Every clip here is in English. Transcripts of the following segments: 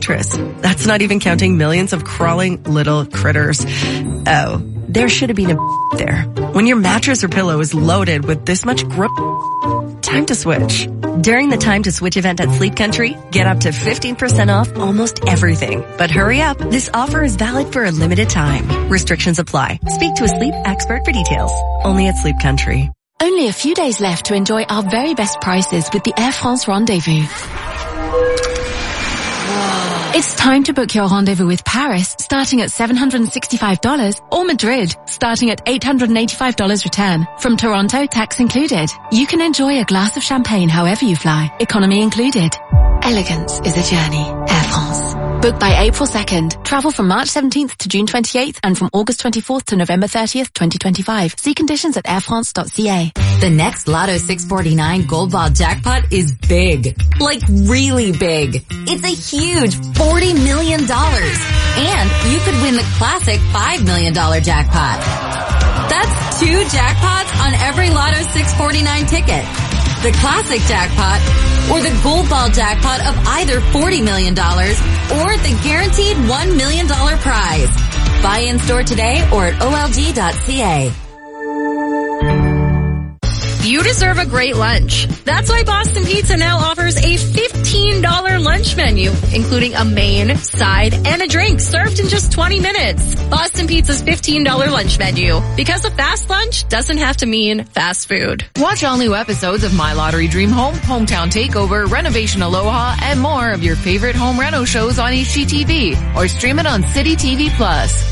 mattress. That's not even counting millions of crawling little critters. Oh, there should have been a there. When your mattress or pillow is loaded with this much time to switch. During the Time to Switch event at Sleep Country, get up to 15% off almost everything. But hurry up, this offer is valid for a limited time. Restrictions apply. Speak to a sleep expert for details. Only at Sleep Country. Only a few days left to enjoy our very best prices with the Air France Rendezvous. It's time to book your rendezvous with Paris, starting at $765, or Madrid, starting at $885 return. From Toronto, tax included. You can enjoy a glass of champagne however you fly, economy included. Elegance is a journey. Air France. Book by April 2nd. Travel from March 17th to June 28th and from August 24th to November 30th, 2025. See conditions at airfrance.ca. The next Lotto 649 Gold Ball jackpot is big. Like really big. It's a huge $40 million. And you could win the classic $5 million jackpot. That's 2 jackpots on every Lotto 649 ticket. The classic jackpot or the Gold Ball jackpot of either $40 million or the guaranteed $1 million prize. Buy in store today or at olg.ca. You deserve a great lunch. That's why Boston Pizza now offers a $15 lunch menu, including a main, side, and a drink served in just 20 minutes. Boston Pizza's $15 lunch menu. Because a fast lunch doesn't have to mean fast food. Watch all new episodes of My Lottery Dream Home, Hometown Takeover, Renovation Aloha, and more of your favorite home reno shows on HGTV or stream it on City TV Plus.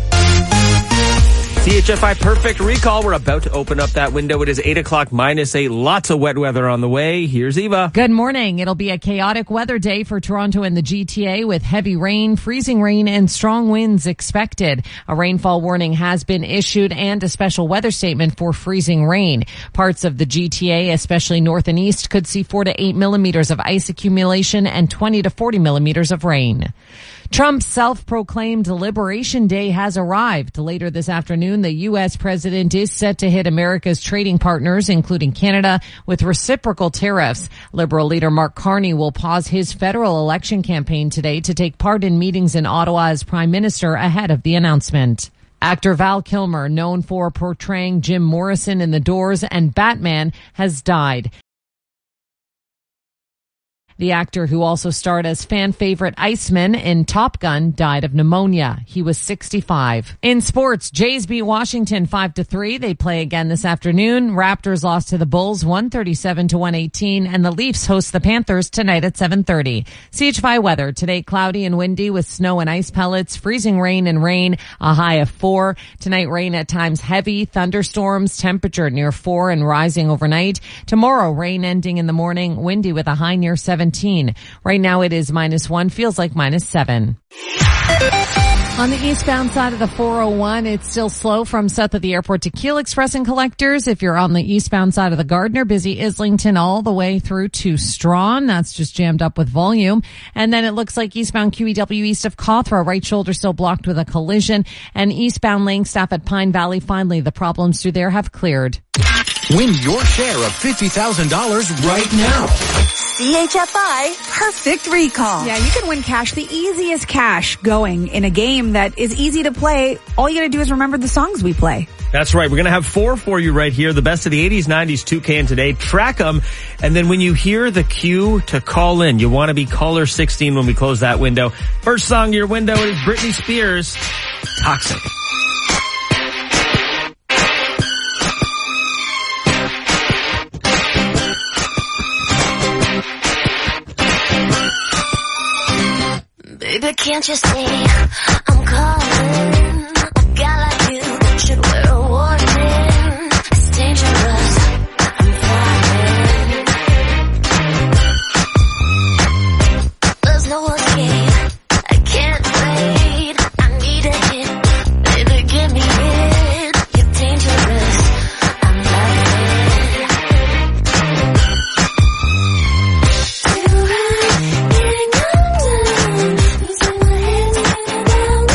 CHFI Perfect Recall. We're about to open up that window. It is 8 o'clock -8. Lots of wet weather on the way. Here's Eva. Good morning. It'll be a chaotic weather day for Toronto and the GTA with heavy rain, freezing rain, and strong winds expected. A rainfall warning has been issued and a special weather statement for freezing rain. Parts of the GTA, especially north and east, could see 4 to 8 millimeters of ice accumulation and 20 to 40 millimeters of rain. Trump's self-proclaimed Liberation Day has arrived. Later this afternoon, the U.S. president is set to hit America's trading partners, including Canada, with reciprocal tariffs. Liberal leader Mark Carney will pause his federal election campaign today to take part in meetings in Ottawa as prime minister ahead of the announcement. Actor Val Kilmer, known for portraying Jim Morrison in The Doors and Batman, has died. The actor, who also starred as fan favorite Iceman in Top Gun, died of pneumonia. He was 65. In sports, Jays beat Washington 5-3. They play again this afternoon. Raptors lost to the Bulls 137-118, and the Leafs host the Panthers tonight at 7:30. CHFI weather today: cloudy and windy with snow and ice pellets, freezing rain and rain, a high of 4. Tonight, rain at times heavy, thunderstorms, temperature near 4 and rising overnight. Tomorrow, rain ending in the morning, windy with a high near 17. Right now it is -1, feels like -7. On the eastbound side of the 401, it's still slow from south of the airport to Keele Express and Collectors. If you're on the eastbound side of the Gardiner, busy Islington all the way through to Strawn. That's just jammed up with volume. And then it looks like eastbound QEW east of Cawthra, right shoulder still blocked with a collision. And eastbound lane staff at Pine Valley, finally the problems through there have cleared. Win your share of $50,000 right now. CHFI Perfect Recall. Yeah, you can win cash, the easiest cash going in a game that is easy to play. All you gotta do is remember the songs we play. That's right. We're going to have 4 for you right here. The best of the 80s, 90s, 2K and today. Track them. And then when you hear the cue to call in, you want to be caller 16 when we close that window. First song to your window is Britney Spears, Toxic. Baby, can't you see I'm calling? A guy like you should wear a warning. It's dangerous. I'm falling. There's no escape. I can't wait. I need a hit. Baby, give me it. You're dangerous. I'm loving it.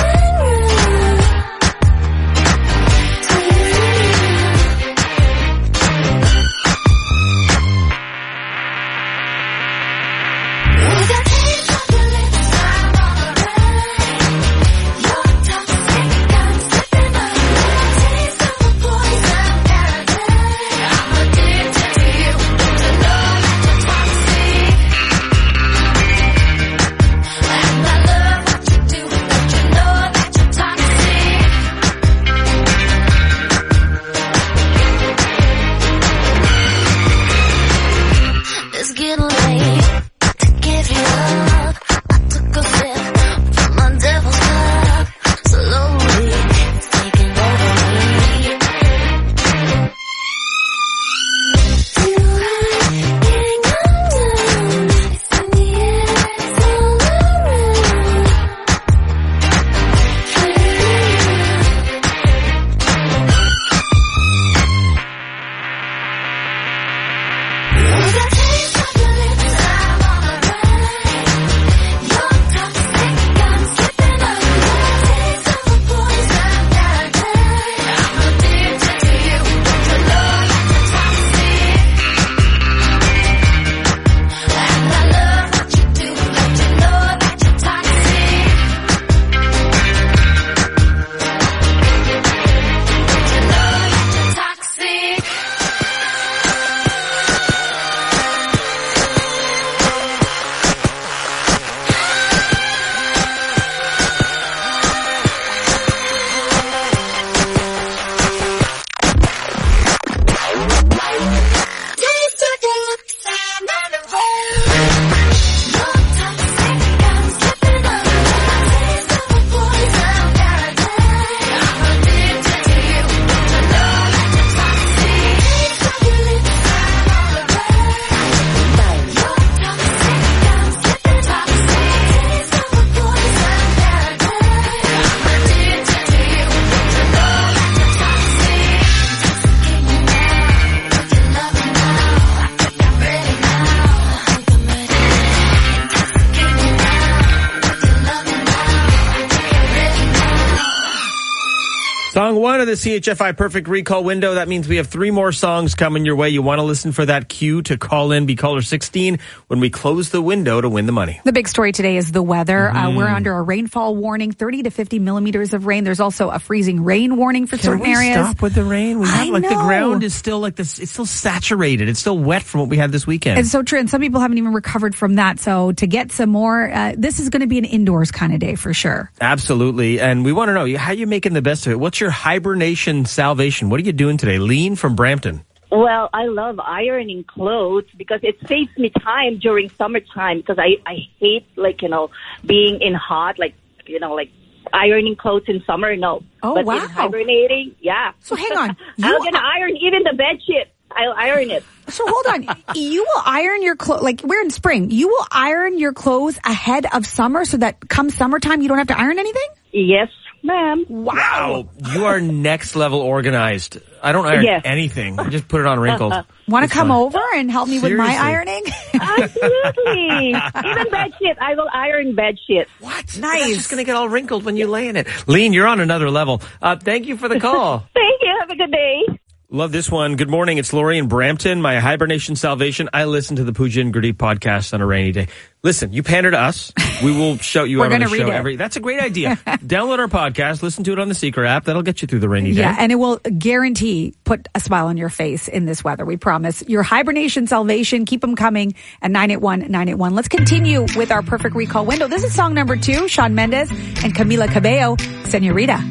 Song 1 of the CHFI Perfect Recall window. That means we have 3 more songs coming your way. You want to listen for that cue to call in, be caller 16 when we close the window to win the money. The big story today is the weather. We're under a rainfall warning, 30 to 50 millimeters of rain. There's also a freezing rain warning for certain areas. Can we stop with the rain? We have, the ground is still like this. It's still saturated. It's still wet from what we had this weekend. It's so true. And some people haven't even recovered from that. So to get some more, this is going to be an indoors kind of day for sure. Absolutely. And we want to know, how are you making the best of it? What's your hibernation salvation? What are you doing today? Lean from Brampton. Well, I love ironing clothes because it saves me time during summertime because I hate, being in hot, ironing clothes in summer, no. Oh, but wow. in hibernating, yeah. So hang on. I'm going to iron even the bed sheet. I'll iron it. So hold on. You will iron your clothes, we're in spring. You will iron your clothes ahead of summer so that come summertime you don't have to iron anything? Yes, ma'am. Wow. You are next level organized. I don't iron anything. I just put it on wrinkled. Want to come over and help me with my ironing? Absolutely. Even bed sheet. I will iron bed sheet. What? Nice. It's just going to get all wrinkled when you lay in it. Lean, you're on another level. Thank you for the call. Thank you. Have a good day. Love this one. Good morning. It's Lori in Brampton. My hibernation salvation. I listen to the Pooja and Gurdeep podcast on a rainy day. Listen, you pander to us. We will shout you out on the show. That's a great idea. Download our podcast. Listen to it on the Seeker app. That'll get you through the rainy day. Yeah, and it will guarantee put a smile on your face in this weather. We promise. Your hibernation salvation. Keep them coming at 981-981. Let's continue with our perfect recall window. This is song number 2, Shawn Mendes and Camila Cabello, Senorita.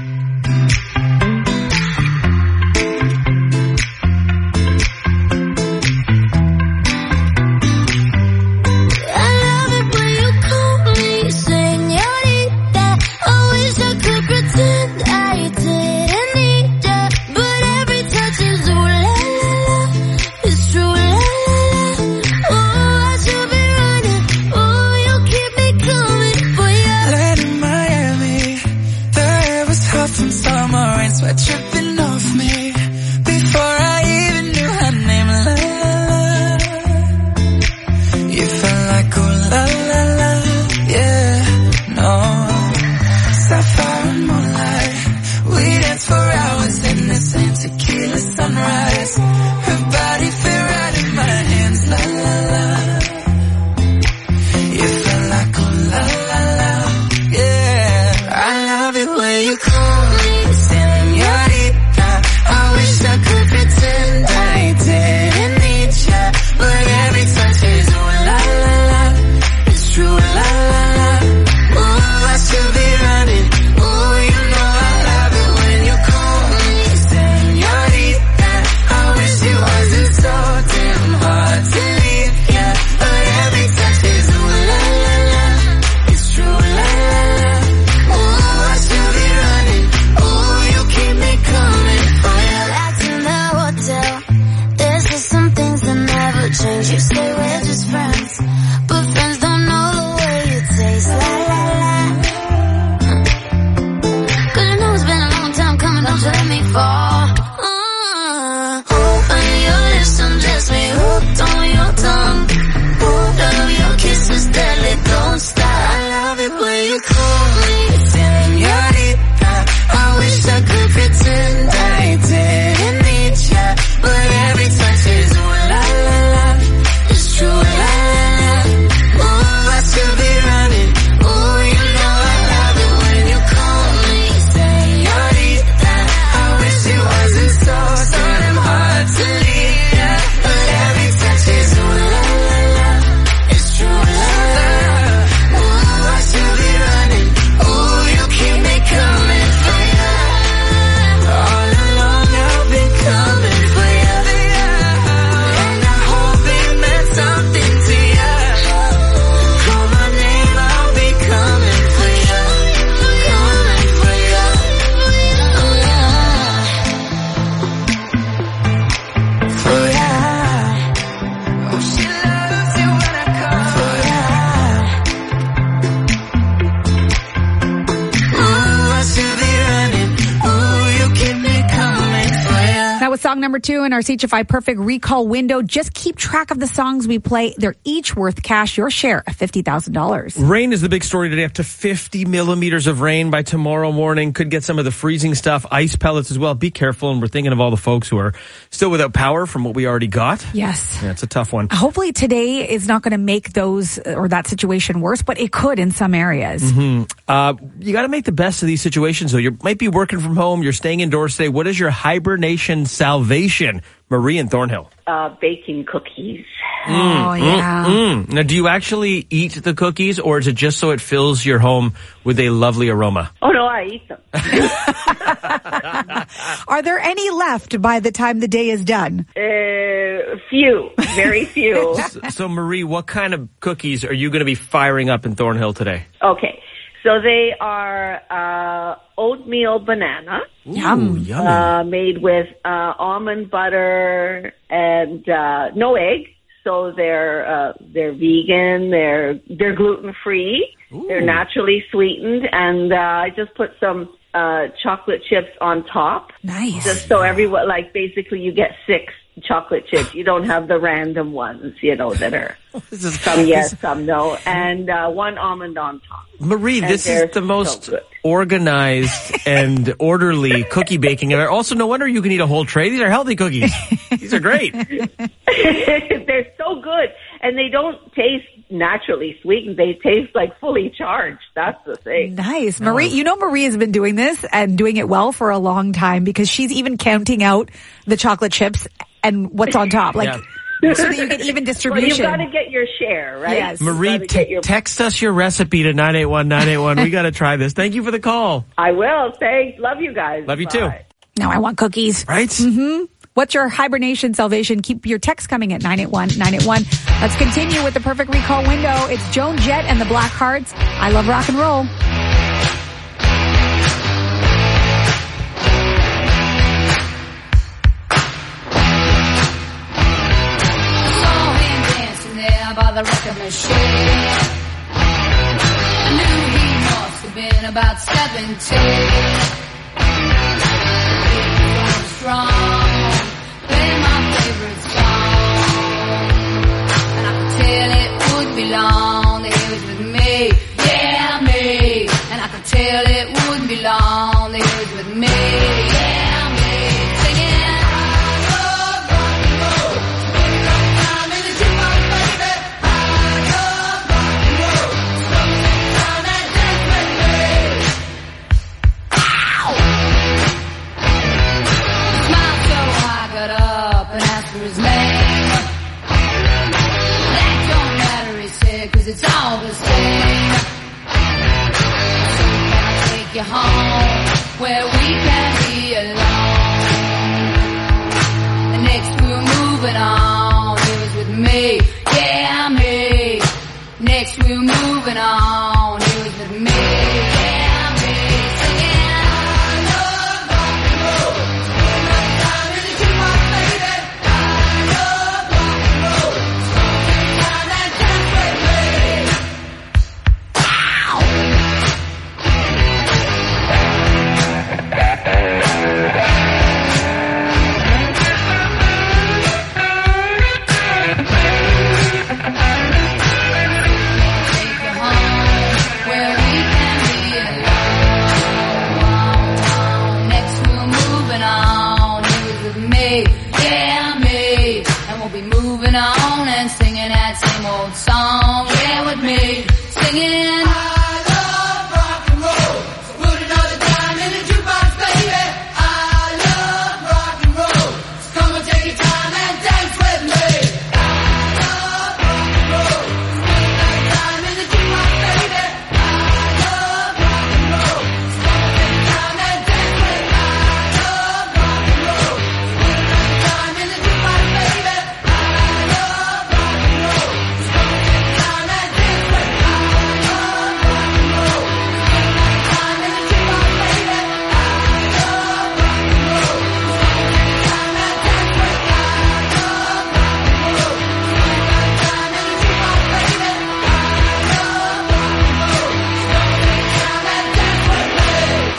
Tripping off me before I even knew her name. La, la, la. You felt like oh la la la, yeah, no. Sapphire and moonlight, we danced for hours in the same tequila sunrise. Her body fit right in my hands. La la la. You felt like oh la la la, yeah. I love it when you call me. I wish I could pretend I didn't need ya, but every touch is ooh la la la, it's true la la la. Ooh, I should be running. Ooh, you know I love it when you call me señorita. I wish it wasn't so damn hard to leave ya, but every touch is ooh la la la, it's true la la la. Ooh, I should be running. Ooh, you keep me coming. Change. You say we're just friends, but friends don't know the way you taste. La la la. Cause you know it's been a long time coming, don't you let me fall. On your lips undress me, hooked on your tongue. Love your kisses deadly, don't stop. I love it when you call me señorita. I wish I could pretend I didn't need ya, but every touch is ooh la la la. True, la, la, la. Ooh, I should be running. Ooh, you know I love it when you call me señorita. I wish it wasn't so damn hard to leave ya, but every touch is ooh, la, la, la. It's true, la, la, la. Ooh, I should be running. song number 2 in our CHFI Perfect Recall window. Just keep track of the songs we play. They're each worth cash, your share of $50,000. Rain is the big story today. Up to 50 millimeters of rain by tomorrow morning. Could get some of the freezing stuff, ice pellets as well. Be careful. And we're thinking of all the folks who are still without power from what we already got. Yes. Yeah, it's a tough one. Hopefully today is not going to make those or that situation worse, but it could in some areas. You got to make the best of these situations, though. You might be working from home. You're staying indoors today. What is your hibernation salvation? Marie in Thornhill. Baking cookies. Yeah. Now, do you actually eat the cookies, or is it just so it fills your home with a lovely aroma? Oh, no, I eat them. Are there any left by the time the day is done? Few. Very few. So, Marie, what kind of cookies are you going to be firing up in Thornhill today? Okay. So they are oatmeal banana. Yum. Yummy. Made with almond butter and no egg. So they're vegan, they're gluten free, they're naturally sweetened, and I just put some chocolate chips on top. Nice. Just so everyone, like, basically you get 6 chocolate chips. You don't have the random ones, that are some yes, some no, and 1 almond on top. Marie, And this is the most organized and orderly cookie baking ever. Also, no wonder you can eat a whole tray. These are healthy cookies. These are great. They're so good, and they don't taste naturally sweetened. They taste like fully charged. That's the thing. Nice. Marie, Marie has been doing this and doing it well for a long time because she's even counting out the chocolate chips and what's on top. So that you get even distribution. Well, you've got to get your share, right? Yes. Marie, text us your recipe to 981-981. We got to try this. Thank you for the call. I will. Thanks. Love you guys. Love you too. Now I want cookies. Right? Mm-hmm. What's your hibernation salvation? Keep your text coming at 981-981. Let's continue with the Perfect Recall window. It's Joan Jett and the Blackhearts. I love rock and roll. By the record machine, I knew he must have been about 17. He was strong, playing my favorite song, and I could tell it would be long that he was with me, yeah, me. And I could tell it wouldn't be long that he was with me, yeah, me. Singing. It's all the same. So can I take you home where we can be alone? And next we were moving on. He was with me, yeah, me. Next we were moving on. He was with me, yeah, me. Singing, I love rock and roll. I'm really too much, baby. I love rock and roll. Time and dance with me. Where we can be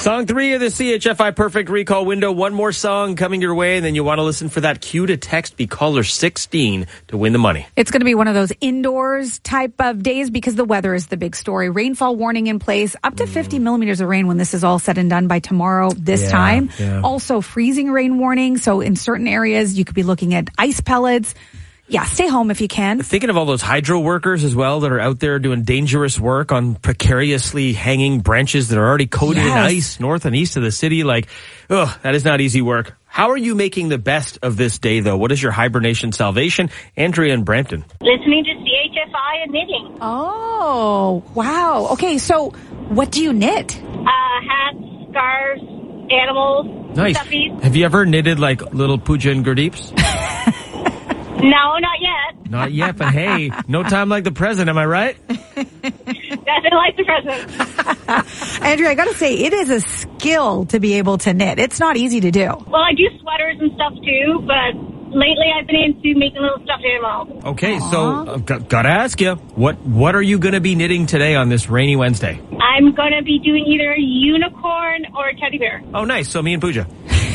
Song 3 of the CHFI Perfect Recall window. One more song coming your way, and then you want to listen for that cue to text. Be caller 16 to win the money. It's going to be one of those indoors type of days because the weather is the big story. Rainfall warning in place, up to 50 millimeters of rain when this is all said and done by tomorrow this time. Yeah. Also freezing rain warning. So in certain areas, you could be looking at ice pellets. Yeah, stay home if you can. Thinking of all those hydro workers as well that are out there doing dangerous work on precariously hanging branches that are already coated in ice north and east of the city. Like, that is not easy work. How are you making the best of this day, though? What is your hibernation salvation? Andrea and Brampton. Listening to CHFI and knitting. Oh, wow. Okay, so what do you knit? Hats, scarves, animals, Nice. stuffies. Have you ever knitted like little Pooja and Gurdeeps? No, not yet. Not yet, but hey, no time like the present, am I right? Nothing like the present. Andrea, I got to say, it is a skill to be able to knit. It's not easy to do. Well, I do sweaters and stuff too, but lately I've been into making little stuffed animals. Okay, so gotta ask you, what are you going to be knitting today on this rainy Wednesday? I'm going to be doing either a unicorn or a teddy bear. Oh, nice. So me and Pooja.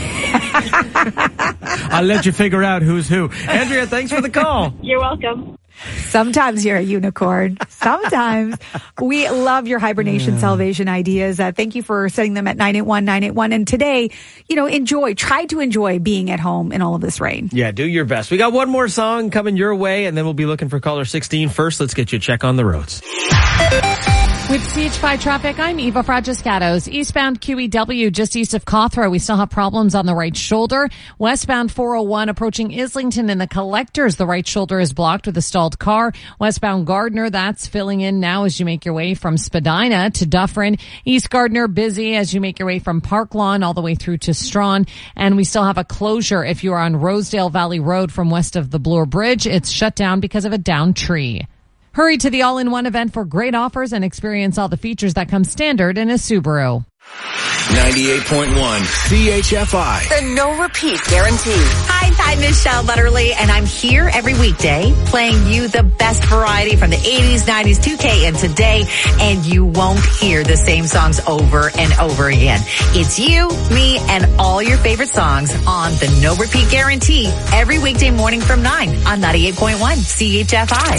I'll let you figure out who's who. Andrea, thanks for the call. You're welcome. Sometimes you're a unicorn. Sometimes. We love your hibernation salvation ideas. Thank you for sending them at 981-981. And today, try to enjoy being at home in all of this rain. Yeah, do your best. We got one more song coming your way, and then we'll be looking for caller 16. First, let's get you a check on the roads. With CH5 traffic, I'm Eva Fragiscatos. Eastbound QEW just east of Cawthra. We still have problems on the right shoulder. Westbound 401 approaching Islington and the Collectors. The right shoulder is blocked with a stalled car. Westbound Gardner, that's filling in now as you make your way from Spadina to Dufferin. East Gardner busy as you make your way from Park Lawn all the way through to Strawn. And we still have a closure if you are on Rosedale Valley Road from west of the Bloor Bridge. It's shut down because of a downed tree. Hurry to the all-in-one event for great offers and experience all the features that come standard in a Subaru. 98.1 CHFI. The no repeat guarantee. Hi, I'm Michelle Butterly, and I'm here every weekday playing you the best variety from the 80s, 90s, 2K, and today, and you won't hear the same songs over and over again. It's you, me, and all your favorite songs on the no repeat guarantee every weekday morning from 9 on 98.1 CHFI.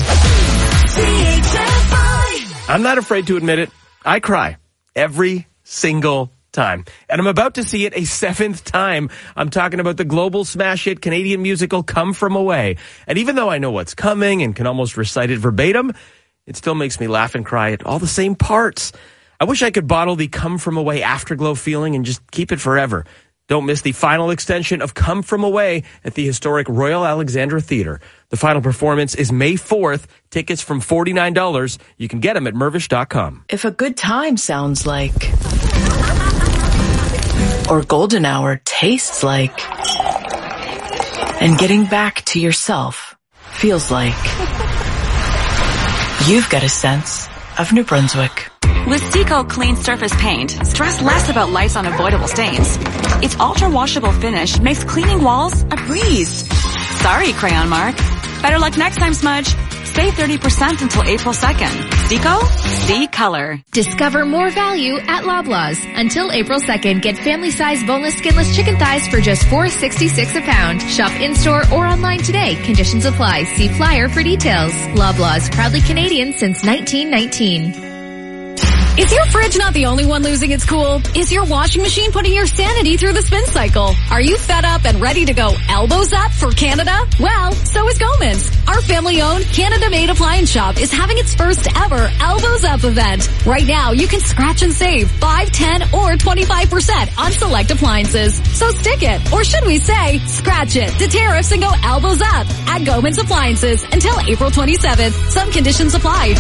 CHFI. I'm not afraid to admit it. I cry every single time. And I'm about to see it a 7th time. I'm talking about the global smash hit Canadian musical Come From Away. And even though I know what's coming and can almost recite it verbatim, it still makes me laugh and cry at all the same parts. I wish I could bottle the Come From Away afterglow feeling and just keep it forever. Don't miss the final extension of Come From Away at the historic Royal Alexandra Theatre. The final performance is May 4th. Tickets from $49. You can get them at Mirvish.com. If a good time sounds like, or golden hour tastes like, and getting back to yourself feels like, you've got a sense of New Brunswick. With Seco Clean Surface Paint, stress less about life's unavoidable stains. Its ultra-washable finish makes cleaning walls a breeze. Sorry, Crayon Mark. Better luck next time, Smudge. Save 30% until April 2nd. Seco? See color. Discover more value at Loblaws. Until April 2nd, get family-sized boneless, skinless chicken thighs for just $4.66 a pound. Shop in-store or online today. Conditions apply. See flyer for details. Loblaws, proudly Canadian since 1919. Is your fridge not the only one losing its cool? Is your washing machine putting your sanity through the spin cycle? Are you fed up and ready to go elbows up for Canada? Well, so is Gomans. Our family-owned, Canada-made appliance shop is having its first ever Elbows Up event. Right now, you can scratch and save 5, 10, or 25% on select appliances. So stick it, or should we say, scratch it, to tariffs and go elbows up at Gomans Appliances until April 27th. Some conditions apply.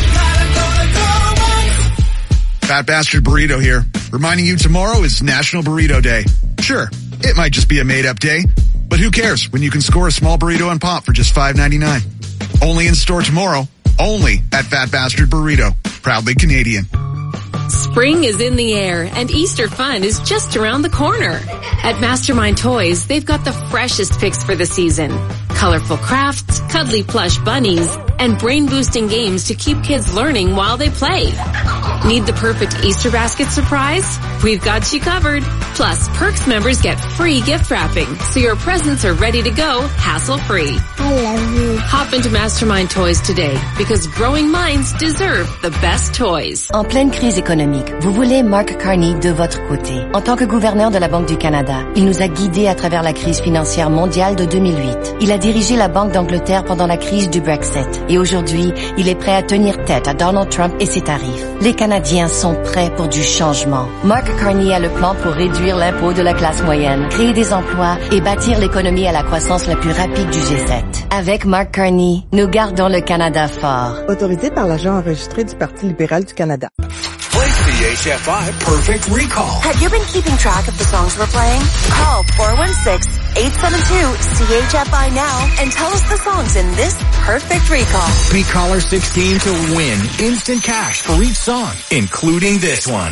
Fat Bastard Burrito here, reminding you tomorrow is National Burrito Day. Sure, it might just be a made-up day, but who cares when you can score a small burrito and pop for just $5.99. Only in store tomorrow, only at Fat Bastard Burrito, proudly Canadian. Spring is in the air and Easter fun is just around the corner. At Mastermind Toys, they've got the freshest picks for the season. Colorful crafts, cuddly plush bunnies, and brain-boosting games to keep kids learning while they play. Need the perfect Easter basket surprise? We've got you covered. Plus, Perks members get free gift wrapping, so your presents are ready to go hassle-free. I love you. Hop into Mastermind Toys today, because growing minds deserve the best toys. En pleine crise économique, vous voulez Mark Carney de votre côté. En tant que gouverneur de la Banque du Canada, il nous a guidés à travers la crise financière mondiale de 2008. Il a dirigé la Banque d'Angleterre pendant la crise du Brexit. Et aujourd'hui, il est prêt à tenir tête à Donald Trump et ses tarifs. Les Canadiens sont prêts pour du changement. Mark Carney a le plan pour réduire l'impôt de la classe moyenne, créer des emplois et bâtir l'économie à la croissance la plus rapide du G7. Avec Mark Carney, nous gardons le Canada fort. Autorisé par l'agent enregistré du Parti libéral du Canada. Play CHFI Perfect Recall. Have you been keeping track of the songs we're playing? Call 416-872-CHFI now and tell us the songs in this perfect recall. Be caller 16 to win instant cash for each song, including this one.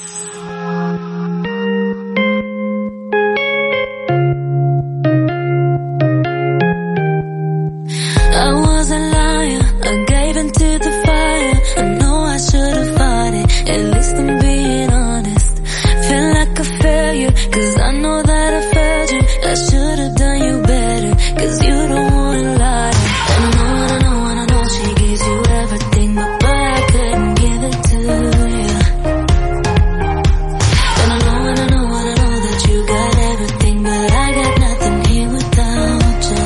I was a liar, I gave into the fire. I know I should have fought it, at least I'm being honest. Feel like a failure, cause I know that I failed you. I should have done you better, cause you don't wanna lie. And I know she gives you everything, but boy, I couldn't give it to you. And I know that you got everything, but I got nothing here without you.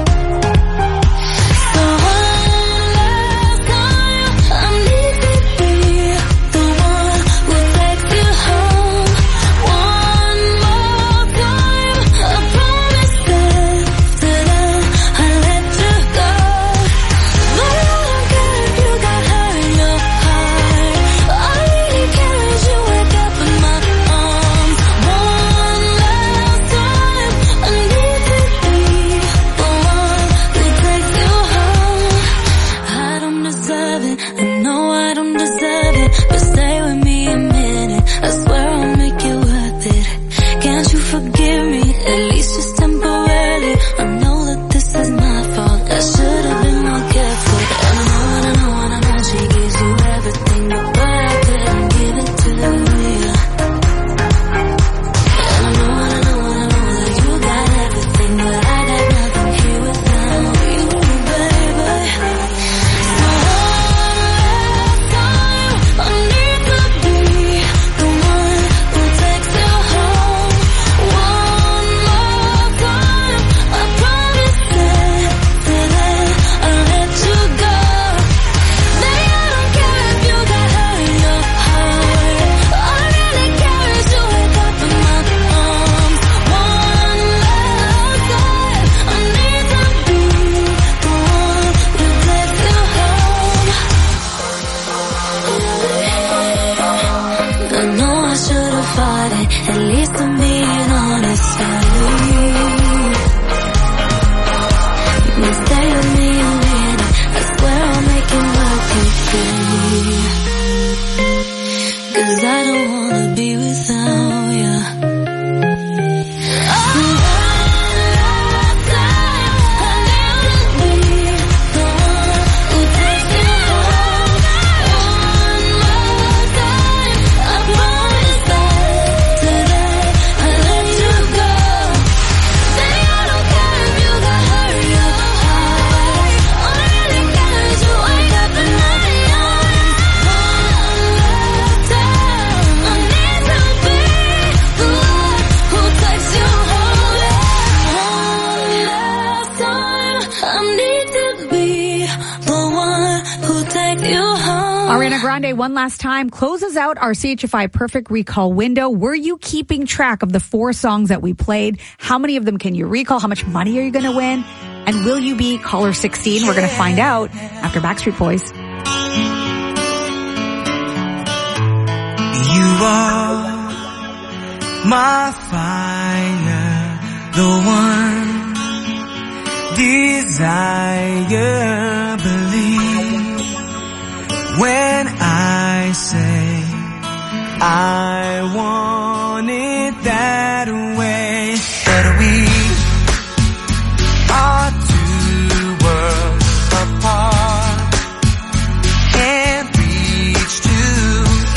Ariana Grande, one last time, closes out our CHFI Perfect Recall window. Were you keeping track of the 4 songs that we played? How many of them can you recall? How much money are you going to win? And will you be caller 16? We're going to find out after Backstreet Boys. You are my fire, the one desire, believe when I say I want it that way. But we are 2 worlds apart, can't reach to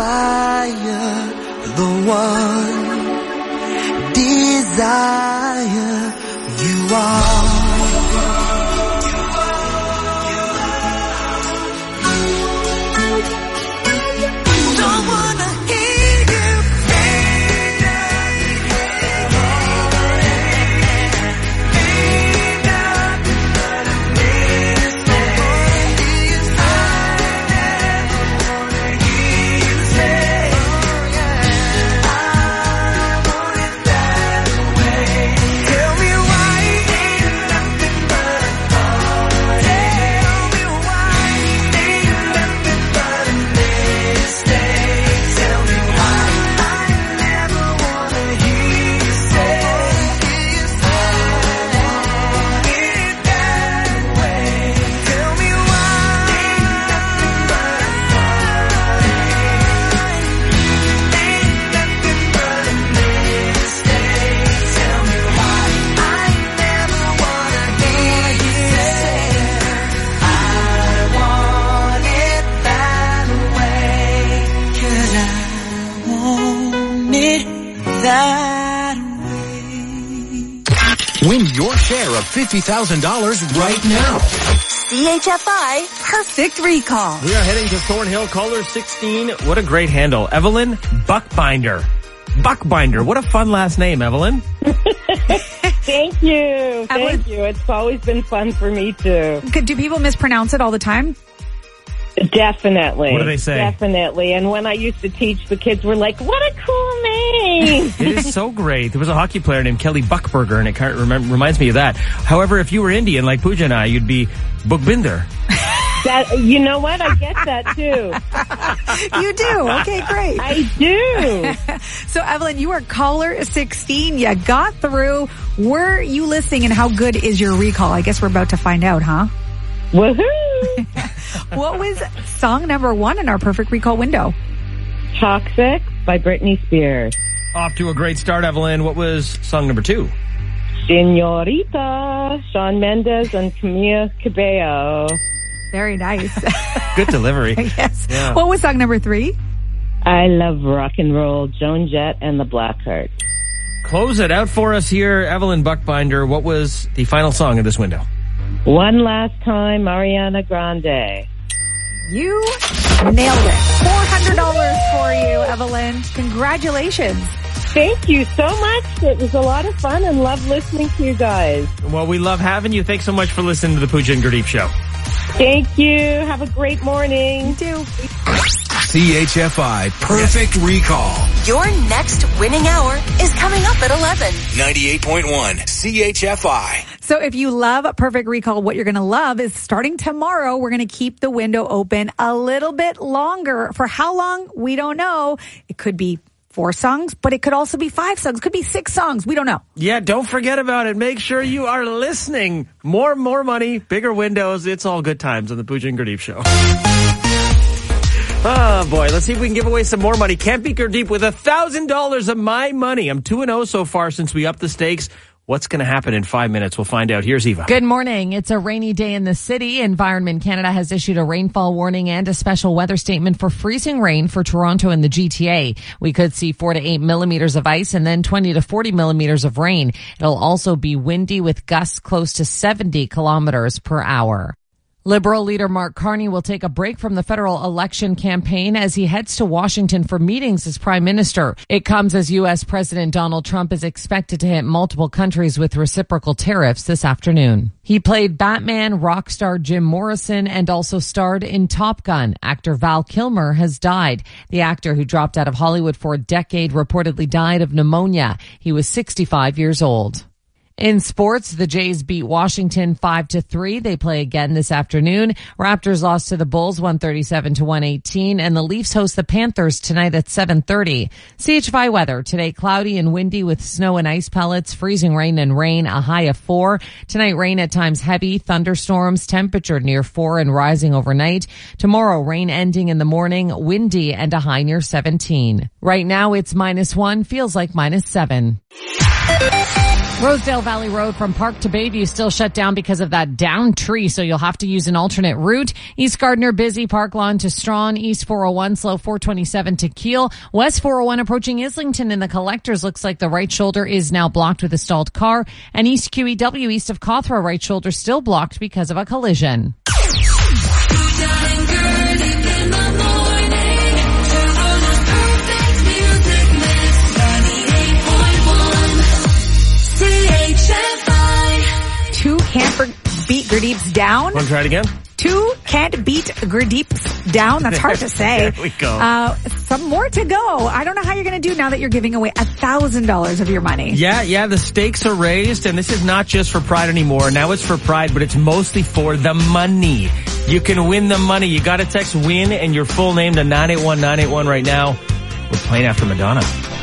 fire, the one desire you are. Don't wanna hear you say that. Win your share of $50,000 right now. CHFI Perfect Recall. We are heading to Thornhill, caller 16. What a great handle. Evelyn Buckbinder. Buckbinder. What a fun last name, Evelyn. Thank you. Thank you. It's always been fun for me too. Do people mispronounce it all the time? Definitely. What do they say? Definitely. And when I used to teach, the kids were like, what a cool name. It is so great. There was a hockey player named Kelly Buckberger, and it kind of reminds me of that. However, if you were Indian like Pooja and I, you'd be Bookbinder. That, you know what? I get that too. You do? Okay, great. I do. So, Evelyn, you are caller 16. You got through. Were you listening, and how good is your recall? I guess we're about to find out, huh? Woohoo! What was song number 1 in our Perfect Recall window? Toxic by Britney Spears. Off to a great start, Evelyn. What was song number 2? Señorita, Shawn Mendes and Camila Cabello. Very nice. Good delivery. Yes. Yeah. What was song number 3? I Love Rock and Roll, Joan Jett and the Blackhearts. Close it out for us here, Evelyn Buckbinder. What was the final song in this window? One Last Time, Ariana Grande. You nailed it. $400 for you, Evelyn. Congratulations. Thank you so much. It was a lot of fun and love listening to you guys. Well, we love having you. Thanks so much for listening to the Pooja and Gurdeep Show. Thank you. Have a great morning. You too. CHFI Perfect Recall. Your next winning hour is coming up at 11. 98.1 CHFI. So if you love Perfect Recall, what you're going to love is starting tomorrow, we're going to keep the window open a little bit longer. For how long? We don't know. It could be 4 songs, but it could also be 5 songs. Could be 6 songs. We don't know. Yeah, don't forget about it. Make sure you are listening. More money, bigger windows. It's all good times on the Pooja and Gurdeep Show. Oh boy, let's see if we can give away some more money. Can't beat Gurdeep with $1,000 of my money. I'm 2-0 so far since we upped the stakes. What's going to happen in 5 minutes? We'll find out. Here's Eva. Good morning. It's a rainy day in the city. Environment Canada has issued a rainfall warning and a special weather statement for freezing rain for Toronto and the GTA. We could see 4 to 8 millimeters of ice and then 20 to 40 millimeters of rain. It'll also be windy with gusts close to 70 kilometers per hour. Liberal leader Mark Carney will take a break from the federal election campaign as he heads to Washington for meetings as prime minister. It comes as U.S. President Donald Trump is expected to hit multiple countries with reciprocal tariffs this afternoon. He played Batman, rock star Jim Morrison, and also starred in Top Gun. Actor Val Kilmer has died. The actor, who dropped out of Hollywood for a decade, reportedly died of pneumonia. He was 65 years old. In sports, the Jays beat Washington 5-3. They play again this afternoon. Raptors lost to the Bulls 137-118, and the Leafs host the Panthers tonight at 7:30. CHFI weather today: cloudy and windy with snow and ice pellets, freezing rain and rain, a high of 4. Tonight, rain at times heavy, thunderstorms, temperature near 4 and rising overnight. Tomorrow, rain ending in the morning, windy and a high near 17. Right now, it's -1, feels like -7. Rosedale Valley Road from Park to Bayview still shut down because of that downed tree, so you'll have to use an alternate route. East Gardner busy, Park Lawn to Strawn, East 401 slow, 427 to Kiel. West 401 approaching Islington in the Collectors. Looks like the right shoulder is now blocked with a stalled car. And East QEW east of Cawthra, right shoulder still blocked because of a collision. Two can't beat Gurdeep's down. Want to try it again? Two can't beat Gurdeep's down. That's hard to say. There we go. Some more to go. I don't know how you're going to do now that you're giving away $1,000 of your money. Yeah, the stakes are raised, and this is not just for Pride anymore. Now it's for Pride, but it's mostly for the money. You can win the money. You got to text WIN and your full name to 981-981 right now. We're playing after Madonna.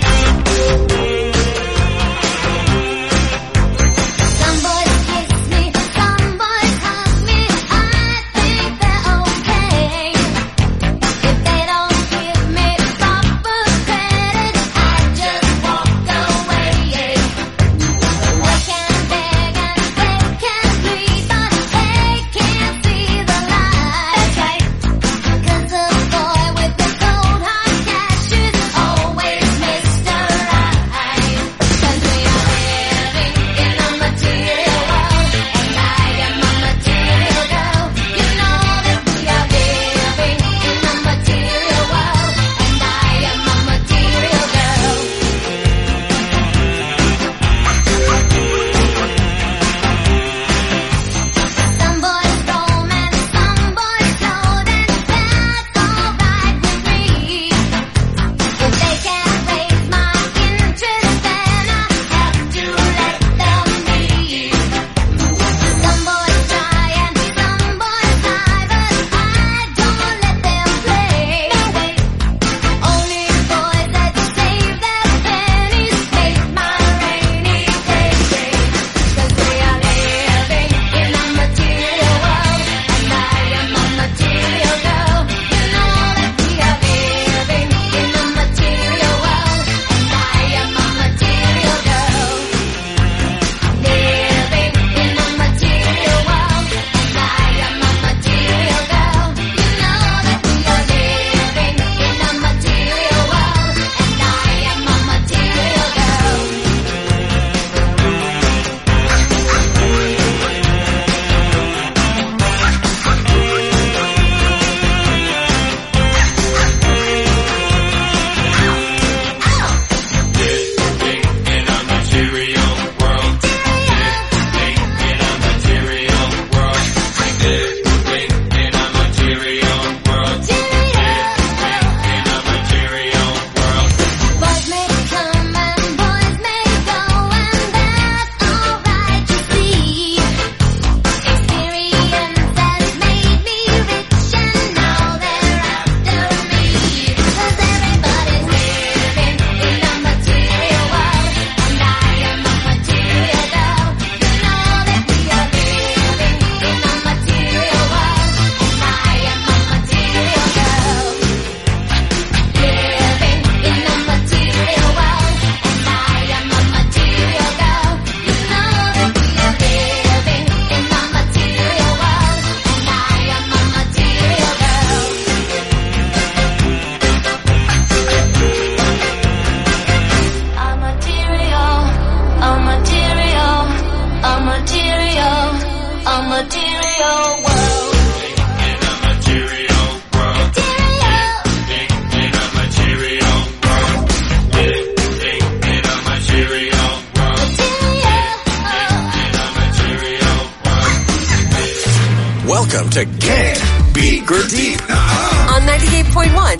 Welcome to Can't Beat Gurdeep on 98.1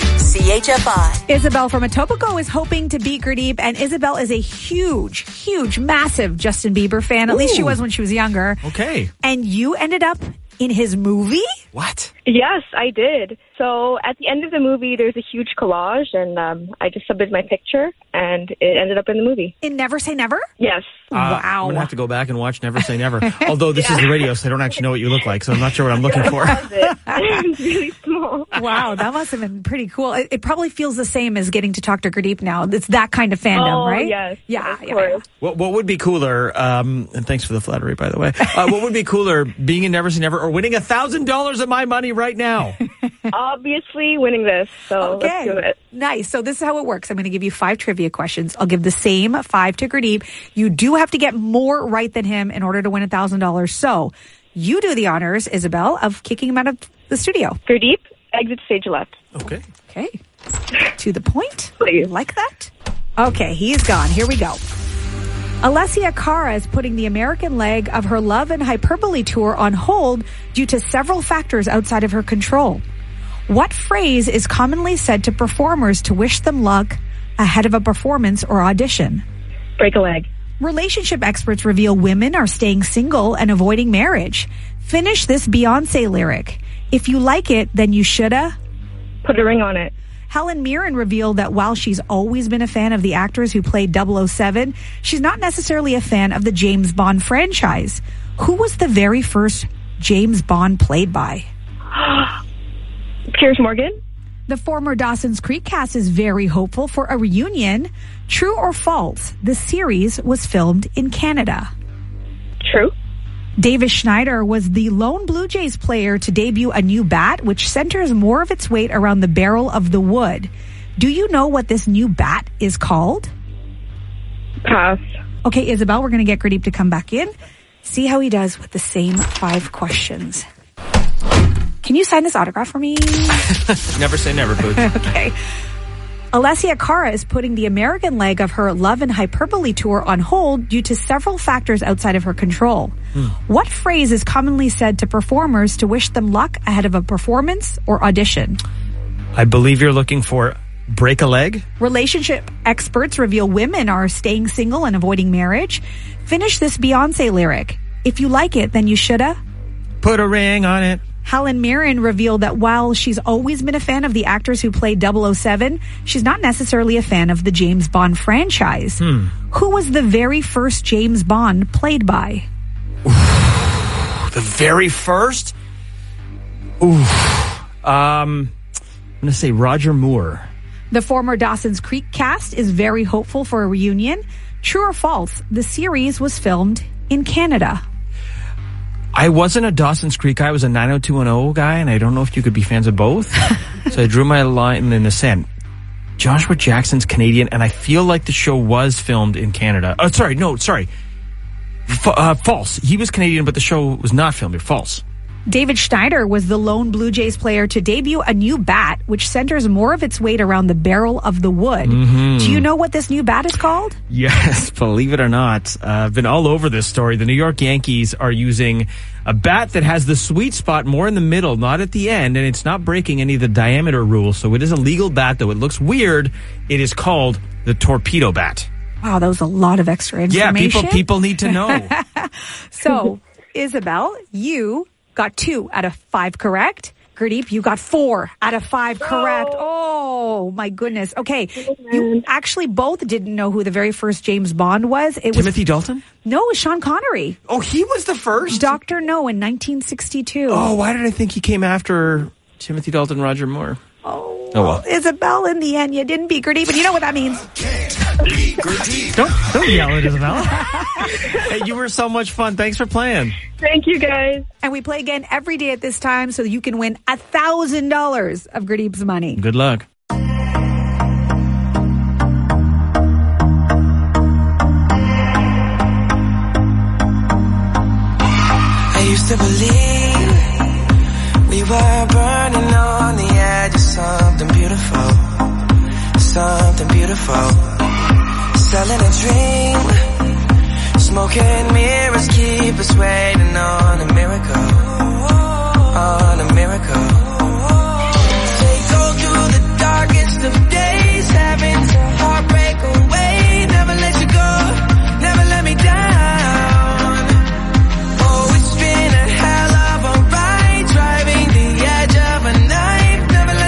CHFI. Isabel from Etobicoke is hoping to beat Gurdeep, and Isabel is a huge, massive Justin Bieber fan. At least she was when she was younger. Okay. And you ended up in his movie? What? Yes, I did. So at the end of the movie, there's a huge collage, and I just submitted my picture, and it ended up in the movie. In Never Say Never? Yes. Wow. I'm going to have to go back and watch Never Say Never. Although this is the radio, so I don't actually know what you look like, so I'm not sure what I'm looking for. It's really small. Wow, that must have been pretty cool. It probably feels the same as getting to talk to Gurdeep now. It's that kind of fandom, right? Yes. Yeah, of course. What would be cooler, and thanks for the flattery, by the way, what would be cooler, being in Never Say Never or winning $1,000 of my money right now? Obviously winning this, so let's do it. Nice. So this is how it works. I'm going to give you 5 trivia questions. I'll give the same 5 to Gurdeep. You do have to get more right than him in order to win $1,000. So you do the honors, Isabel, of kicking him out of the studio. Gurdeep, exit stage left. Okay. Okay. To the point. You like that? Okay, he's gone. Here we go. Alessia Cara is putting the American leg of her Love and Hyperbole tour on hold due to several factors outside of her control. What phrase is commonly said to performers to wish them luck ahead of a performance or audition? Break a leg. Relationship experts reveal women are staying single and avoiding marriage. Finish this Beyonce lyric. If you like it, then you shoulda put a ring on it. Helen Mirren revealed that while she's always been a fan of the actors who played 007, she's not necessarily a fan of the James Bond franchise. Who was the very first James Bond played by? Piers Morgan. The former Dawson's Creek cast is very hopeful for a reunion. True or false? The series was filmed in Canada. True. Davis Schneider was the lone Blue Jays player to debut a new bat, which centers more of its weight around the barrel of the wood. Do you know what this new bat is called? Pass. Okay, Isabel, we're going to get Gurdeep to come back in. See how he does with the same 5 questions. Can you sign this autograph for me? Never say never, Boots. Okay. Alessia Cara is putting the American leg of her Love and Hyperbole tour on hold due to several factors outside of her control. What phrase is commonly said to performers to wish them luck ahead of a performance or audition? I believe you're looking for break a leg? Relationship experts reveal women are staying single and avoiding marriage. Finish this Beyonce lyric. If you like it, then you shoulda put a ring on it. Helen Mirren revealed that while she's always been a fan of the actors who played 007, she's not necessarily a fan of the James Bond franchise. Who was the very first James Bond played by? The very first? I'm going to say Roger Moore. The former Dawson's Creek cast is very hopeful for a reunion. True or false? The series was filmed in Canada. I wasn't a Dawson's Creek guy. I was a 90210 guy, and I don't know if you could be fans of both. So I drew my line in the sand. Joshua Jackson's Canadian, and I feel like the show was filmed in Canada. Oh, sorry. False. He was Canadian, but the show was not filmed here. False. David Schneider was the lone Blue Jays player to debut a new bat, which centers more of its weight around the barrel of the wood. Do you know what this new bat is called? Yes, believe it or not. I've been all over this story. The New York Yankees are using a bat that has the sweet spot more in the middle, not at the end, and it's not breaking any of the diameter rules. So it is a legal bat, though it looks weird. It is called the torpedo bat. Wow, that was a lot of extra information. Yeah, people need to know. So, Isabel, you got 2 out of 5 correct. Gurdeep, you got 4 out of 5 correct. Oh, my goodness. Okay. You actually both didn't know who the very first James Bond was. It was Timothy Dalton? No, it was Sean Connery. Oh, he was the first? Dr. No in 1962. Oh, why did I think he came after Timothy Dalton, Roger Moore? Oh, well. Isabel, in the end, you didn't beat Gurdeep, and you know what that means. Don't yell at Isabel. Hey, you were so much fun. Thanks for playing. Thank you, guys. And we play again every day at this time so you can win $1,000 of Gurdeep's money. Good luck. I used to believe we were burning on the edge of something beautiful. Something beautiful. Selling a dream. Smoking mirrors keep us waiting on a miracle. On a miracle. They go through the darkest of days, having to heartbreak away. Never let you go, never let me down. Oh, it's been a hell of a ride, driving the edge of a knife. Never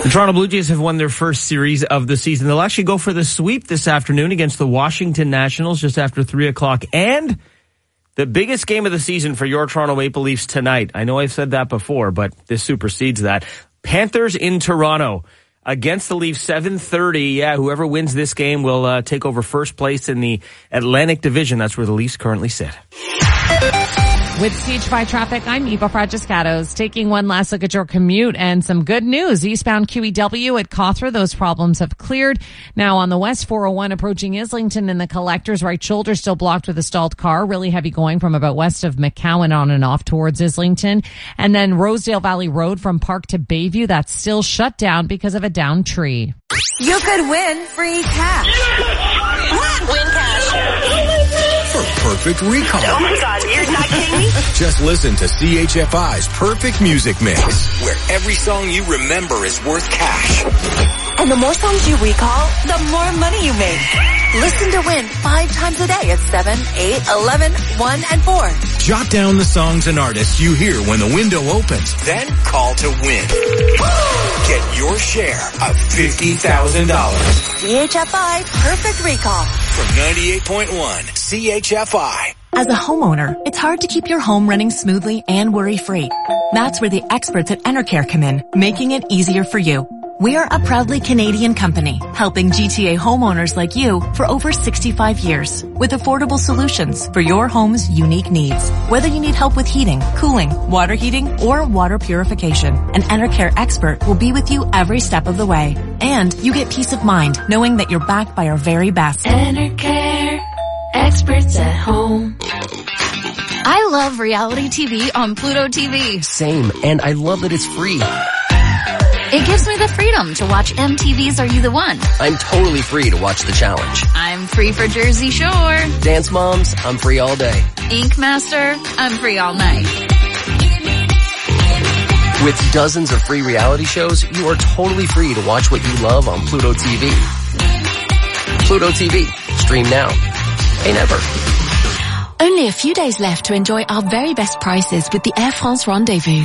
The Toronto Blue Jays have won their first series of the season. They'll actually go for the sweep this afternoon against the Washington Nationals just after 3 o'clock. And the biggest game of the season for your Toronto Maple Leafs tonight. I know I've said that before, but this supersedes that. Panthers in Toronto against the Leafs, 7:30. Yeah, whoever wins this game will take over first place in the Atlantic Division. That's where the Leafs currently sit. With CHY Traffic, I'm Eva Fragiscatos. Taking one last look at your commute and some good news. Eastbound QEW at Cawthra, those problems have cleared. Now on the West 401 approaching Islington and the Collector's right shoulder still blocked with a stalled car. Really heavy going from about west of McCowan on and off towards Islington. And then Rosedale Valley Road from Park to Bayview, that's still shut down because of a downed tree. You could win free cash. Win cash. For Perfect Recall. Oh my God, you're not kidding me? Just listen to CHFI's Perfect Music Mix, where every song you remember is worth cash. And the more songs you recall, the more money you make. Listen to win 5 times a day at 7, 8, 11, 1, and 4. Jot down the songs and artists you hear when the window opens, then call to win. Get your share of $50,000. CHFI Perfect Recall. From 98.1 CHFI. As a homeowner, it's hard to keep your home running smoothly and worry-free. That's where the experts at Enercare come in, making it easier for you. We are a proudly Canadian company, helping GTA homeowners like you for over 65 years with affordable solutions for your home's unique needs. Whether you need help with heating, cooling, water heating, or water purification, an Enercare expert will be with you every step of the way. And you get peace of mind knowing that you're backed by our very best. Enercare, experts at home. I love reality TV on Pluto TV. Same, and I love that it's free. It gives me the freedom to watch MTV's Are You the One? I'm totally free to watch The Challenge. I'm free for Jersey Shore. Dance Moms, I'm free all day. Ink Master, I'm free all night. With dozens of free reality shows, you are totally free to watch what you love on Pluto TV. Pluto TV. Stream now. Pay never. Only a few days left to enjoy our very best prices with the Air France Rendezvous.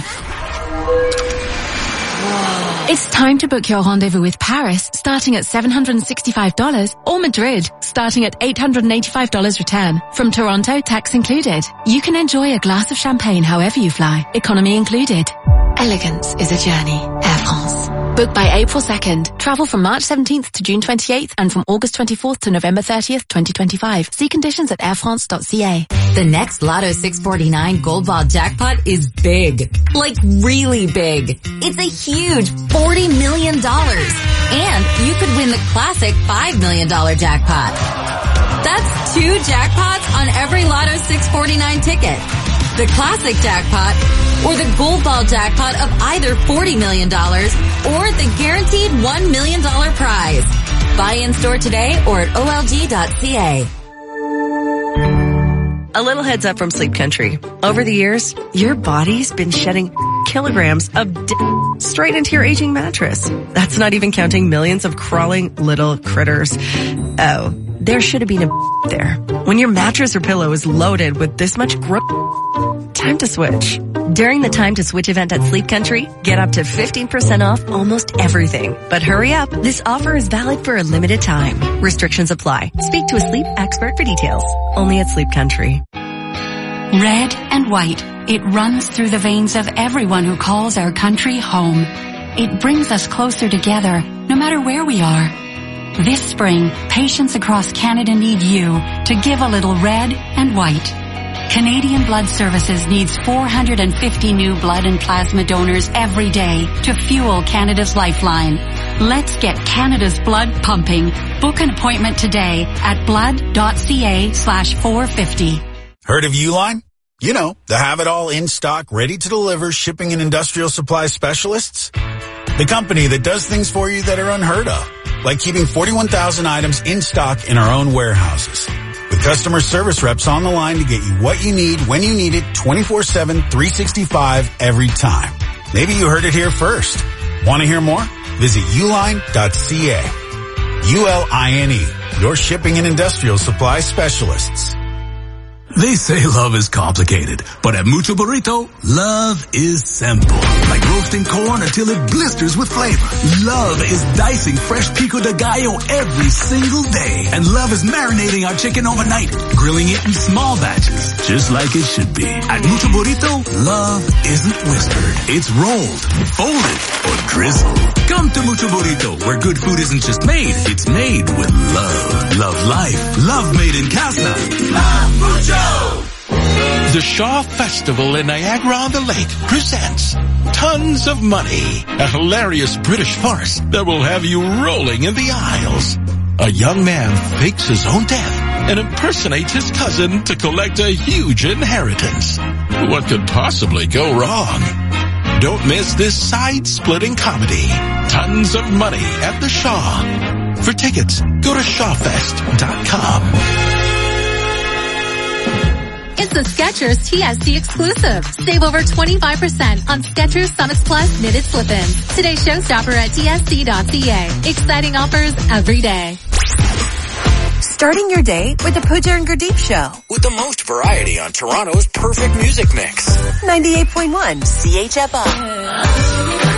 It's time to book your rendezvous with Paris, starting at $765, or Madrid, starting at $885 return. From Toronto, tax included. You can enjoy a glass of champagne however you fly, economy included. Elegance is a journey. Air France. Book by April 2nd. Travel from March 17th to June 28th and from August 24th to November 30th, 2025. See conditions at airfrance.ca. The next Lotto 649 Gold Ball jackpot is big. Like really big. It's a huge $40 million. And you could win the classic $5 million jackpot. That's 2 jackpots on every Lotto 649 ticket. The classic jackpot or the Gold Ball jackpot of either $40 million or the guaranteed $1 million prize. Buy in store today or at olg.ca. A little heads up from Sleep Country. Over the years, your body's been shedding kilograms of straight into your aging mattress. That's not even counting millions of crawling little critters. Oh, there should have been a there. When your mattress or pillow is loaded with this much time to switch. During the Time to Switch event at Sleep Country, get up to 15% off almost everything. But hurry up, this offer is valid for a limited time. Restrictions apply. Speak to a sleep expert for details. Only at Sleep Country. Red and white, it runs through the veins of everyone who calls our country home. It brings us closer together, no matter where we are. This spring, patients across Canada need you to give a little red and white. Canadian Blood Services needs 450 new blood and plasma donors every day to fuel Canada's lifeline. Let's get Canada's blood pumping. Book an appointment today at blood.ca/450. Heard of Uline? You know, the have-it-all in stock, ready to deliver shipping and industrial supply specialists. The company that does things for you that are unheard of, like keeping 41,000 items in stock in our own warehouses. With customer service reps on the line to get you what you need when you need it 24/7, 365 every time. Maybe you heard it here first. Want to hear more? Visit uline.ca. ULINE, your shipping and industrial supply specialists. They say love is complicated, but at Mucho Burrito, love is simple. Like roasting corn until it blisters with flavor. Love is dicing fresh pico de gallo every single day. And love is marinating our chicken overnight, grilling it in small batches, just like it should be. At Mucho Burrito, love isn't whispered. It's rolled, folded, or drizzled. Come to Mucho Burrito, where good food isn't just made, it's made with love. Love life. Love made in casa. Love Mucho! The Shaw Festival in Niagara-on-the-Lake presents Tons of Money, a hilarious British farce that will have you rolling in the aisles. A young man fakes his own death and impersonates his cousin to collect a huge inheritance. What could possibly go wrong? Don't miss this side-splitting comedy, Tons of Money at the Shaw. For tickets, go to shawfest.com. It's the Skechers TSC exclusive. Save over 25% on Skechers Summits Plus knitted slip-ins. Today's showstopper at tsc.ca. Exciting offers every day. Starting your day with the Pooja and Gurdeep Show. With the most variety on Toronto's perfect music mix. 98.1 CHFI.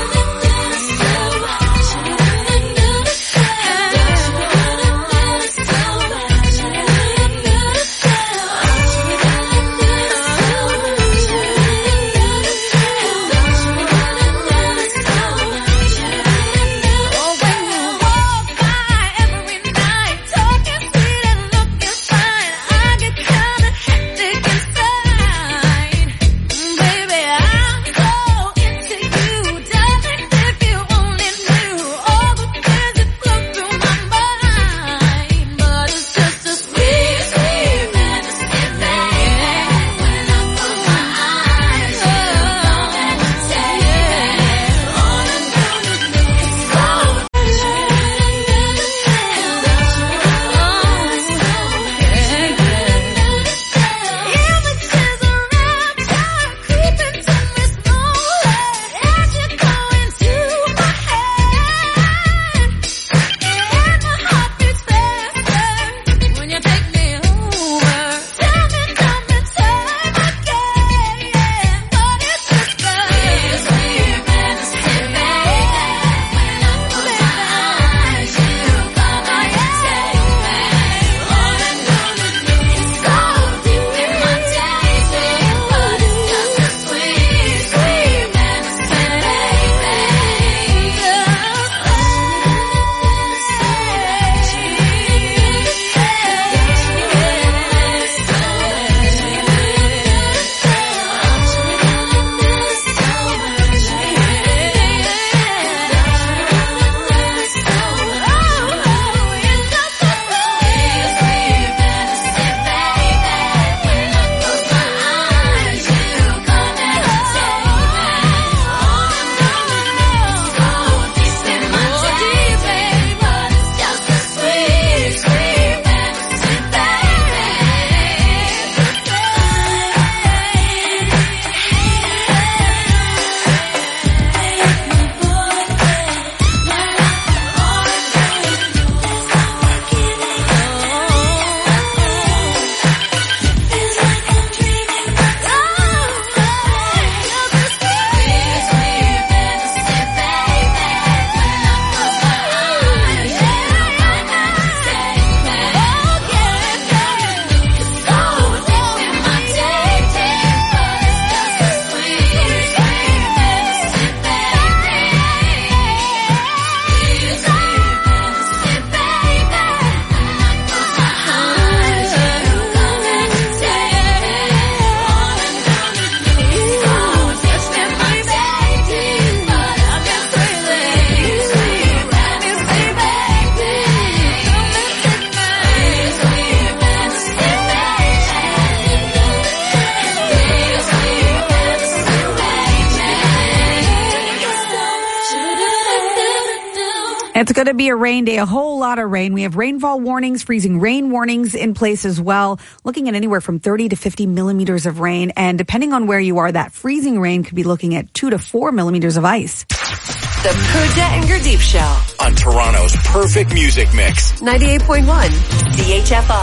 It's going to be a rain day, a whole lot of rain. We have rainfall warnings, freezing rain warnings in place as well. Looking at anywhere from 30 to 50 millimeters of rain. And depending on where you are, that freezing rain could be looking at 2 to 4 millimeters of ice. The Pooja and Gurdeep Show. On Toronto's perfect music mix. 98.1 CHFI.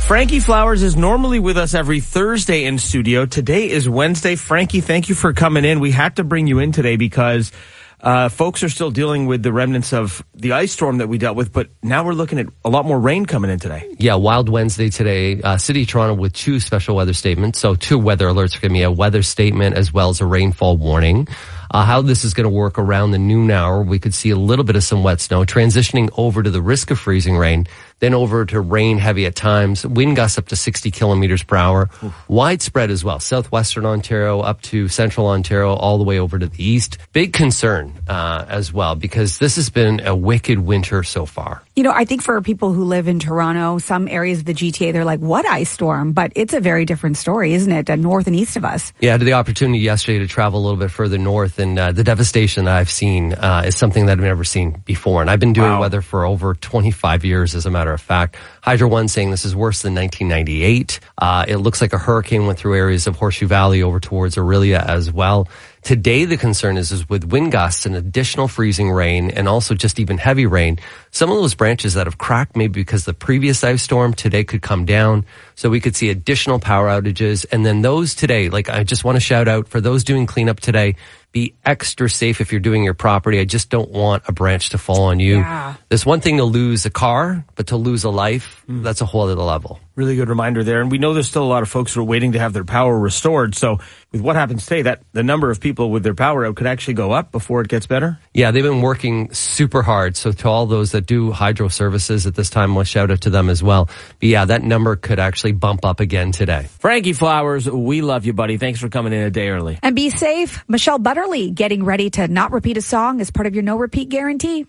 Frankie Flowers is normally with us every Thursday in studio. Today is Wednesday. Frankie, thank you for coming in. We had to bring you in today because folks are still dealing with the remnants of the ice storm that we dealt with, but now we're looking at a lot more rain coming in today. Yeah, Wild Wednesday today. City of Toronto with 2 special weather statements. So 2 weather alerts are going to be a weather statement as well as a rainfall warning. How this is going to work around the noon hour, we could see a little bit of some wet snow transitioning over to the risk of freezing rain, then over to rain heavy at times, wind gusts up to 60 kilometers per hour, widespread as well, southwestern Ontario up to central Ontario, all the way over to the east. Big concern as well, because this has been a wicked winter so far. You know, I think for people who live in Toronto, some areas of the GTA, they're like, what ice storm? But it's a very different story, isn't it? North and east of us. Yeah, I had the opportunity yesterday to travel a little bit further north, and the devastation that I've seen is something that I've never seen before. And I've been doing weather for over 25 years, as a matter of fact. Hydro One saying this is worse than 1998. It looks like a hurricane went through areas of Horseshoe Valley over towards Orillia as well. Today, the concern is with wind gusts and additional freezing rain and also just even heavy rain. Some of those branches that have cracked maybe because the previous ice storm today could come down. So we could see additional power outages. And then those today, like I just want to shout out for those doing cleanup today, be extra safe if you're doing your property. I just don't want a branch to fall on you. Yeah. There's one thing to lose a car, but to lose a life, that's a whole other level. Really good reminder there. And we know there's still a lot of folks who are waiting to have their power restored. So with what happens today, that the number of people with their power out could actually go up before it gets better. Yeah, they've been working super hard. So to all those that do hydro services at this time, we'll shout out to them as well. But yeah, that number could actually bump up again today. Frankie Flowers, we love you, buddy. Thanks for coming in a day early. And be safe. Michelle Butterly getting ready to not repeat a song as part of your no repeat guarantee.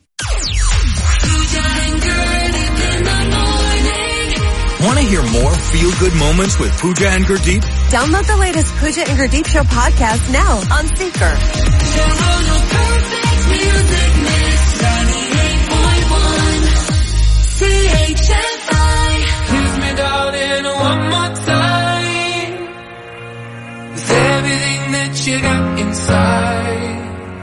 Want to hear more feel-good moments with Pooja and Gurdeep? Download the latest Pooja and Gurdeep Show podcast now on Seeker. Kiss me, darling, one more time. It's everything that you got inside.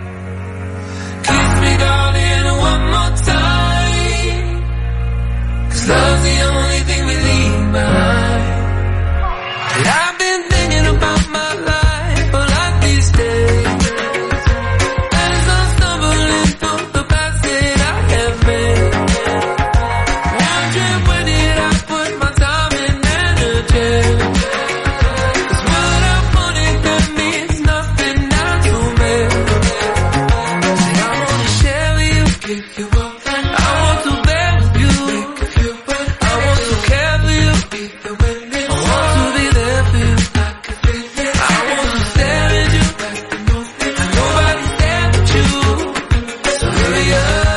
Kiss me, darling, one more time. 'Cause love's the only thing we leave behind. And I've been thinking about my life for like these days. As I'm stumbling through the past that I have made. Wondering where did I put my time and energy. 'Cause what I wanted that means nothing now to me. And I wanna share with you, give you up. I want to bear with you. I want to care for you. I want to be there for you. I want to stare at you. And nobody stare at you. So hurry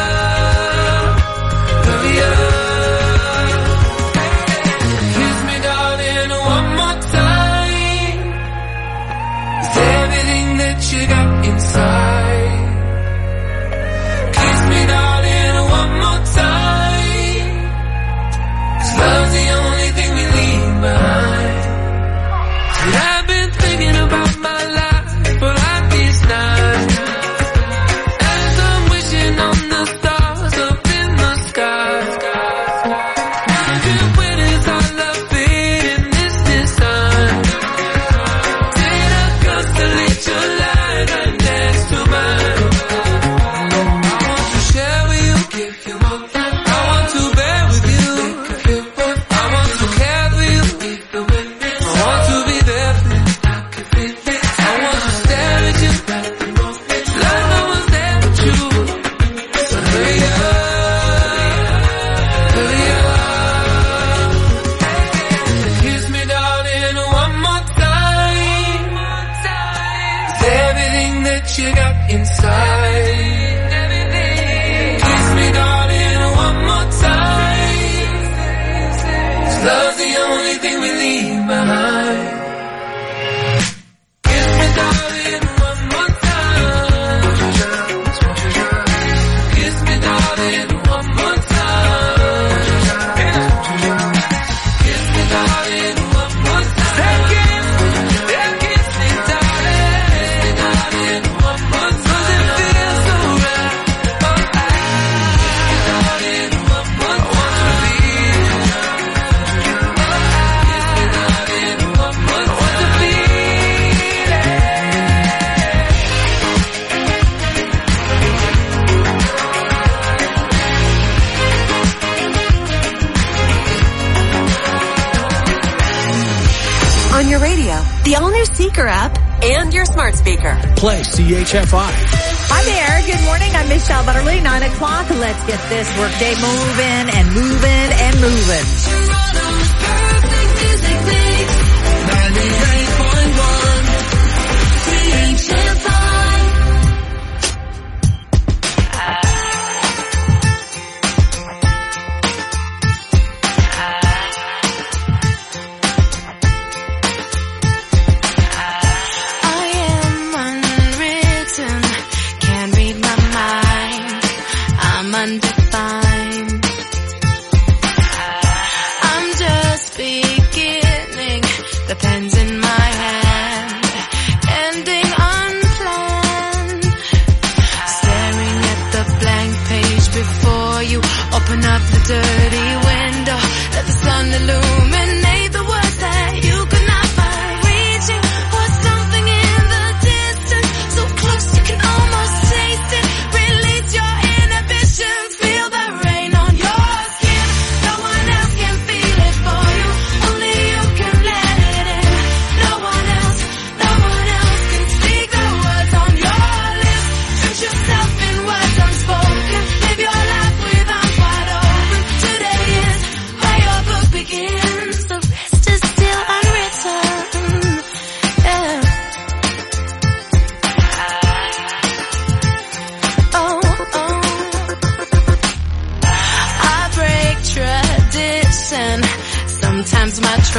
up. Hurry up. Kiss me, darling, one more time. It's everything that you got inside. Kiss me, darling, one more time. 'Cause love's the only thing we leave behind. And I've been thinking about my life for like these nights. As I'm wishing on the stars up in the sky. Wondering where does our love fit in this time? Did a constellation lie right next to mine? I want to share with you, give you up. I want to bear with you. I want to care for you. I want to be there for you. I want to stare at you. Like no one's there but you. So hurry up. Hurry up. Kiss me, darling, one more time. It's everything that you got inside. Kiss me, darling, one more time. 'Cause love's the only thing we leave behind. Kiss me, darling, one more time. Kiss me, darling, one more time. Kiss me, darling, one more time. Kiss me, darling, one more time. It feels so right. Kiss me, darling, one more time. I want to be the all-new Seeker app, and your smart speaker. Play CHFI. Hi there. Good morning. I'm Michelle Butterly. 9 o'clock. Let's get this workday moving and moving and moving. Toronto's perfect music mix. 98.1 CHFI. Undefined. I'm just beginning. The pen's in my hand, ending unplanned. Staring at the blank page before you. Open up the dirty